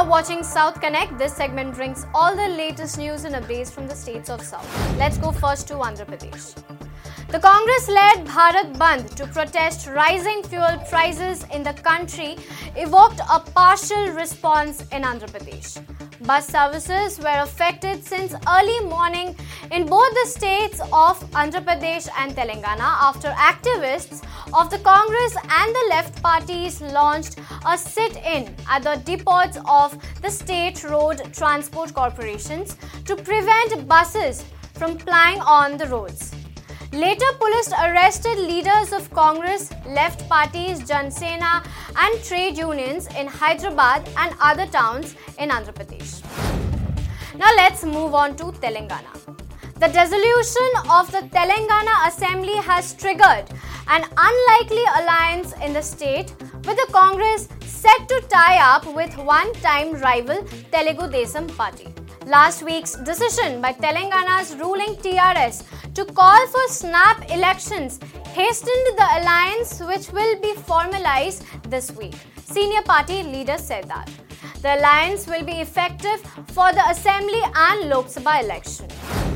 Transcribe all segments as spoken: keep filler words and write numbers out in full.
watching South Connect. This segment brings all the latest news and updates from the states of South. Let's go first to Andhra Pradesh. The Congress-led Bharat Bandh to protest rising fuel prices in the country evoked a partial response in Andhra Pradesh. Bus services were affected since early morning in both the states of Andhra Pradesh and Telangana after activists of the Congress and the left parties launched a sit-in at the depots of the state road transport corporations to prevent buses from plying on the roads. Later, police arrested leaders of Congress, left parties, Jan Sena and trade unions in Hyderabad and other towns in Andhra Pradesh. Now let's move on to Telangana. The dissolution of the Telangana Assembly has triggered an unlikely alliance in the state, with the Congress set to tie up with one-time rival Telugu Desam Party. Last week's decision by Telangana's ruling T R S to call for snap elections hastened the alliance, which will be formalized this week. Senior party leaders said that the alliance will be effective for the Assembly and Lok Sabha election.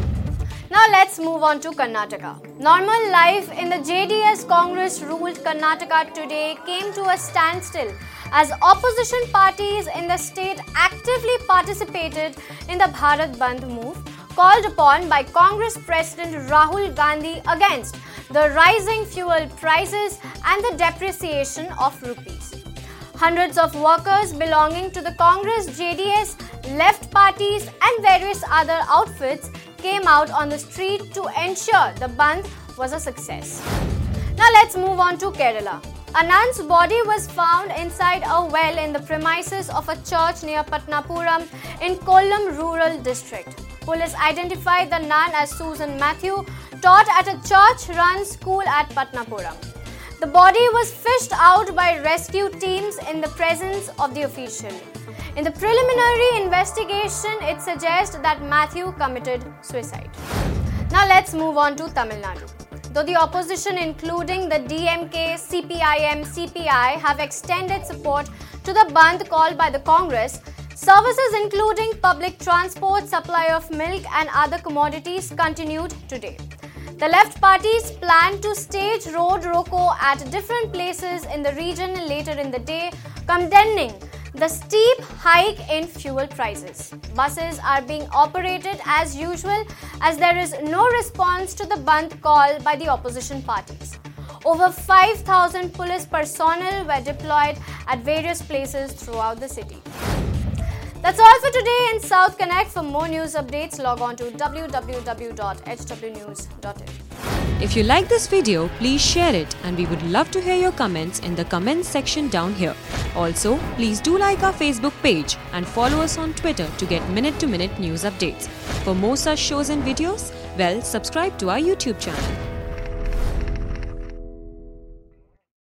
Now let's move on to Karnataka. Normal life in the J D S Congress-ruled Karnataka today came to a standstill as opposition parties in the state actively participated in the Bharat Bandh move called upon by Congress President Rahul Gandhi against the rising fuel prices and the depreciation of rupees. Hundreds of workers belonging to the Congress, J D S, left parties and various other outfits came out on the street to ensure the Bandh was a success. Now let's move on to Kerala. A nun's body was found inside a well in the premises of a church near Patnapuram in Kollam rural district. Police identified the nun as Susan Matthew, taught at a church-run school at Patnapuram. The body was fished out by rescue teams in the presence of the official. In the preliminary investigation, it suggests that Matthew committed suicide. Now let's move on to Tamil Nadu. Though the opposition, including the D M K, C P I M, C P I, have extended support to the Bandh called by the Congress, services including public transport, supply of milk and other commodities continued today. The left parties plan to stage road roko at different places in the region later in the day, condemning the steep hike in fuel prices. Buses are being operated as usual as there is no response to the Bandh call by the opposition parties. Over five thousand police personnel were deployed at various places throughout the city. That's all for today in South Connect. For more news updates, log on to w w w dot h w news dot in. If you like this video, please share it, and we would love to hear your comments in the comments section down here. Also, please do like our Facebook page and follow us on Twitter to get minute-to-minute news updates. For more such shows and videos, well, subscribe to our YouTube channel.